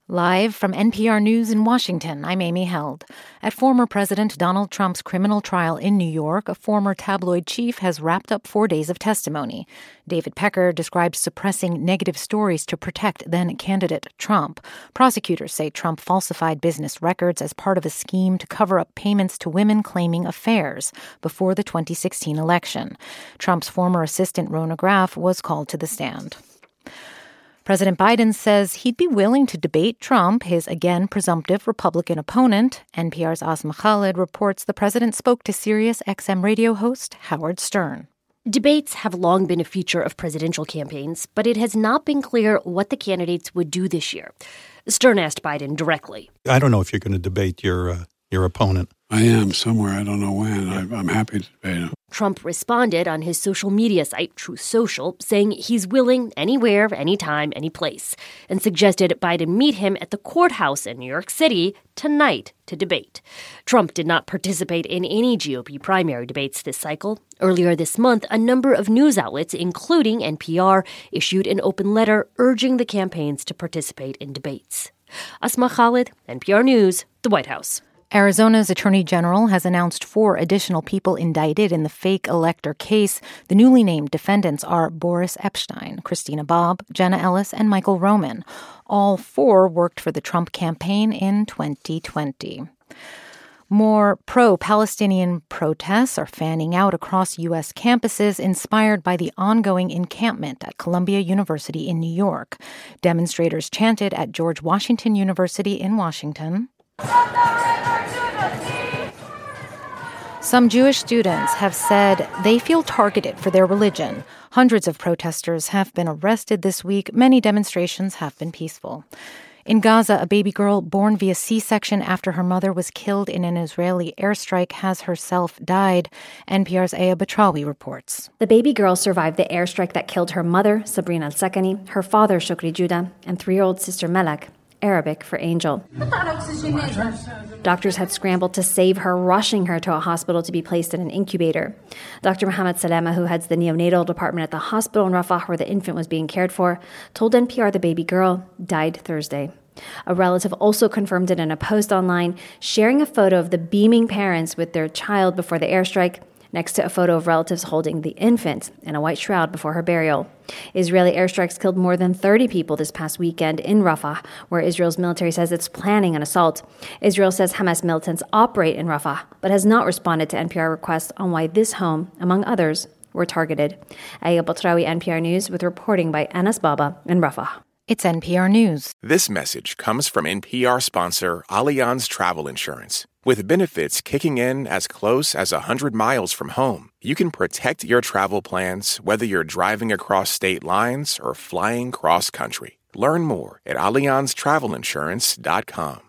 Live from NPR News in Washington, I'm Amy Held. At former President Donald Trump's criminal trial in New York, a former tabloid chief has wrapped up 4 days of testimony. David Pecker describes suppressing negative stories to protect then-candidate Trump. Prosecutors say Trump falsified business records as part of a scheme to cover up payments to women claiming affairs before the 2016 election. Trump's former assistant, Rona Graff, was called to the stand. President Biden says he'd be willing to debate Trump, his again presumptive Republican opponent. NPR's Asma Khalid reports the president spoke to Sirius XM radio host Howard Stern. Debates have long been a feature of presidential campaigns, but it has not been clear what the candidates would do this year. Stern asked Biden directly. I don't know if you're going to debate your opponent. I am somewhere. I don't know when. I'm happy to debate him. Trump responded on his social media site, Truth Social, saying he's willing anywhere, anytime, any place, and suggested Biden meet him at the courthouse in New York City tonight to debate. Trump did not participate in any GOP primary debates this cycle. Earlier this month, a number of news outlets, including NPR, issued an open letter urging the campaigns to participate in debates. Asma Khalid, NPR News, the White House. Arizona's Attorney General has announced 4 additional people indicted in the fake elector case. The newly named defendants are Boris Epshteyn, Christina Bobb, Jenna Ellis, and Michael Roman. All 4 worked for the Trump campaign in 2020. More pro-Palestinian protests are fanning out across U.S. campuses, inspired by the ongoing encampment at Columbia University in New York. Demonstrators chanted at George Washington University in Washington. Some Jewish students have said they feel targeted for their religion. Hundreds of protesters have been arrested this week. Many demonstrations have been peaceful. In Gaza, a baby girl born via C-section after her mother was killed in an Israeli airstrike has herself died. NPR's Aya Batrawi reports. The baby girl survived the airstrike that killed her mother, Sabrina al-Sakani, her father, Shukri Judah, and 3-year-old sister Melek, Arabic for angel. Doctors had scrambled to save her, rushing her to a hospital to be placed in an incubator. Dr. Mohammed Salama, who heads the neonatal department at the hospital in Rafah where the infant was being cared for, told NPR the baby girl died Thursday. A relative also confirmed it in a post online, sharing a photo of the beaming parents with their child before the airstrike, next to a photo of relatives holding the infant in a white shroud before her burial. Israeli airstrikes killed more than 30 people this past weekend in Rafah, where Israel's military says it's planning an assault. Israel says Hamas militants operate in Rafah, but has not responded to NPR requests on why this home, among others, were targeted. Aya Batrawi, NPR News, with reporting by Anas Baba in Rafah. It's NPR News. This message comes from NPR sponsor Allianz Travel Insurance. With benefits kicking in as close as 100 miles from home, you can protect your travel plans whether you're driving across state lines or flying cross-country. Learn more at AllianzTravelInsurance.com.